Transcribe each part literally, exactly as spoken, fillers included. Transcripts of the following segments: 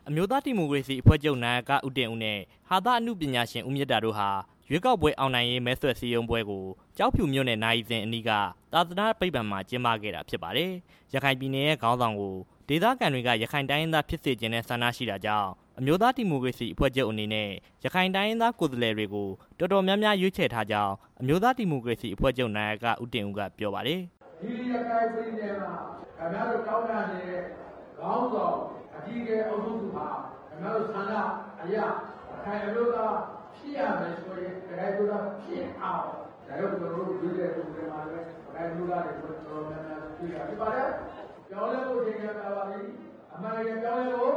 အမျိုးသားဒီမိုကရေစီအဖွဲ့ချုပ်နာယကဦးတင်ဦးနဲ့ဟာသအနုပညာရှင်ဦးမြတ်တာတို့ဟာရွေးကောက်ပွဲအောင်နိုင်ရေးမဲဆွယ်စည်းရုံးပွဲကိုကျောက်ဖြူမြို့နယ်နိုင်စဉ်အနီးကသာသနာ့ပိတ်ပံမှာကျင်းပခဲ့တာဖြစ်ပါတယ်။ရခိုင်ပြည်နယ်ရဲ့ခေါင်းဆောင်ကိုဒေသခံတွေကရခိုင်တိုင်းရင်းသားဖြစ်စေခြင်းနဲ့ဆန္ဒရှိတာကြောင့်အမျိုးသားဒီမိုကရေစီအဖွဲ့ချုပ်အနေနဲ့ရခိုင်တိုင်းရင်းသားကိုယ်စားလှယ်တွေကိုတော်တော်များများရွေးချယ်ထားကြောင်းအမျိုးသားဒီမိုကရေစီအဖွဲ့ချုပ်နာယကဦးတင်ဦးကပြောပါတယ်။ဒီရခိုင်ပြည်နယ်မှာခင်ဗျားတို့တောင်းရတဲ့ခေါင်းဆောင်အကြီးအကဲအုပ်စုဟာခင်ဗျားတို့ဆန္ဒအရာခိုင်အလို့သာဖြစ်ရမယ်ဆိုရင်တကယ်လို့ဖြစ်အောင်ဒါရောကျွန်တော်တို့ဒီတဲ့ပုံစံမှာလည်းခိုင်လို့ရတယ်ဆိုတော့တော်များများဖြစ်ရဖြစ်ပါတယ်။ကြောင်းလဲဖို့ချိန်ရပါပါလိမ့်အမှန်တကယ်ကြောင်းလဲဖို့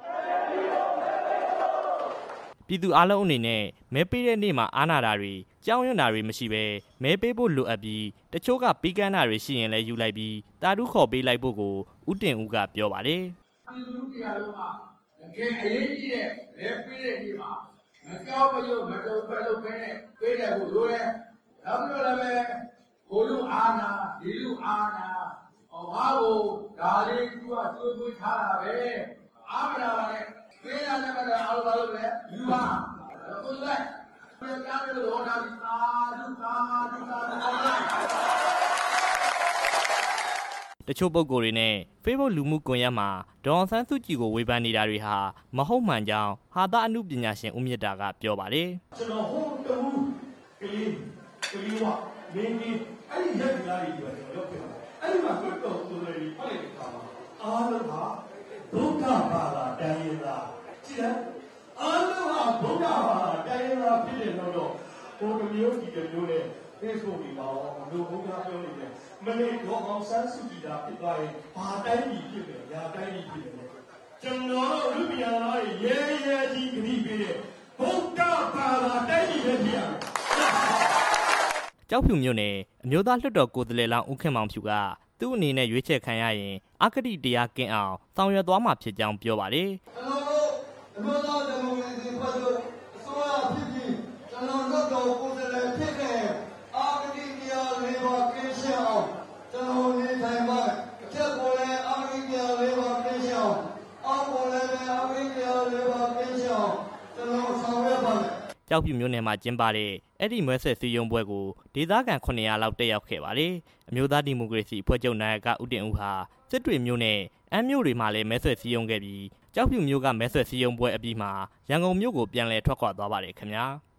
ပြည်သူအလုံးအနေနဲ့မဲပေးတဲ့နေ့မှာအားနာတာတွေကြောင်းရွံ့တာတွေမရှိဘဲမဲပေးဖို့လိုအပ်ပြီးတချို့ကပြီးကမ်းတာတွေရှိရင်လည်းယူလိုက်ပြီးတာတူးခေါ်ပေးလိုက်ဖို့ကိုဦးတင်ဦးကပြောပါတယ်။ပြည်သူတရားလုံးမှာတကယ်အရေးကြီးတဲ့မဲပေးတဲ့နေ့မှာမကြောက်မရွံ့မတုံ့ပဲလို့ပဲနဲ့ပေးတယ်ဖို့လိုတယ်။နောက်ပြီးတော့လည်းကိုလူအာနာဒီလူအာနာဟောဘာကိုဒါလေးသူကသွေးသွေးထားတာပဲအာမနာပါနဲ့ပေးရတဲ့ကအားလုံးလို့ပဲယူပါကိုယ်လည်းပြန်ကြားလို့ဟောတာဒီသာဓုသာဓုသာဓုတချို့ပုဂ္ဂိုလ်တွေနဲ့ Facebook လူမှုကွန်ရက်မှာဒေါ်အောင်ဆန်းစုကြည်ကိုဝေဖန်နေတာတွေဟာမဟုတ်မှန်ကြောင်းဟာသအနုပညာရှင်ဦးမြတ်တာကပြောပါတယ်ကျွန်တော်ဟိုတူကလေးကလေးဝမင်းကြီးအဲ့ဒီရက်လာတွေပြောကျွန်တော်ရောက်ခဲ့တာအဲ့ဒီမှာတွတ်တော်ဆိုတယ်ဖတ်လိုက်တဲ့အခါမှာအားလုံးဟာဒုက္ခပါလာတိုင်းရတာကြည့်လားအားလုံးဟာဒုက္ခပါလာတိုင်းရတာဖြစ်တယ်လို့တော့ဟိုတမျိုးဒီတမျိုးနဲ့ Facebook တွေမှာတော့ဘယ်လိုဘုရားပြောနေလဲမနေ့တော့အောင်ဆန်းစုကြည်တာဖြစ်သွားရင်ဘာတိုင်းပြည်ဖြစ်လဲညာတိုင်းပြည်ဖြစ်တယ်ကျွန်တော်တို့လူပြာသားရဲရဲကြီးဂတိပေးတဲ့ဘုရားပါလာတိုင်းပြည်ပဲဖြစ်ရမယ်ကျောက်ဖြူမြို့နယ်အမျိုးသားလွှတ်တော်ကိုယ်စားလှယ်လောင်းဦးခင်မောင်ဖြူကသူ့အနေနဲ့ရွေးချယ်ခံရရင်အကတိတရားကင်းအောင်ဆောင်ရွက်သွားမှာဖြစ်ကြောင်းပြောပါတယ်ကျွန်တော်တို့အမျိုးသားဒီမိုကရေစီဖွဲ့ချုပ်အစိုးရဖြစ်ပြီးကျွန်တော်တို့တော်ကိုယ်စားလှယ်ဖြစ်တဲ့အကတိတရားလေးပါကင်းရှင်းအောင်ကျွန်တော်နေထိုင်ပါအထက်ကိုလည်းအကတိတရားလေးပါကင်းရှင်းအောင်အောက်ကိုလည်းအကတိတရားလေးပါကင်းရှင်းအောင်ကျွန်တော်ဆောင်ရွက်ပါမယ်ကျောက်ဖြူမြို့နယ်မှာကျင်းပတဲ့အဲ့ဒီမဲဆွယ်စည်းရုံးပွဲကိုဒေသခံခုနှစ်ရာလောက်တက်ရောက်ခဲ့ပါတယ်။အမျိုးသားဒီမိုကရေစီအဖွဲ့ချုပ်နာယကဦးတင်ဦးဟာစစ်တွေမြို့နယ်အမ်းမြို့တွေမှာလည်းမဲဆွယ်စည်းရုံးခဲ့ပြီးကျောက်ဖြူမြို့ကမဲဆွယ်စည်းရုံးပွဲအပြီးမှာရန်ကုန်မြို့ကိုပြန်လည်ထွက်ခွာသွားပါတယ်ခင်ဗျာ။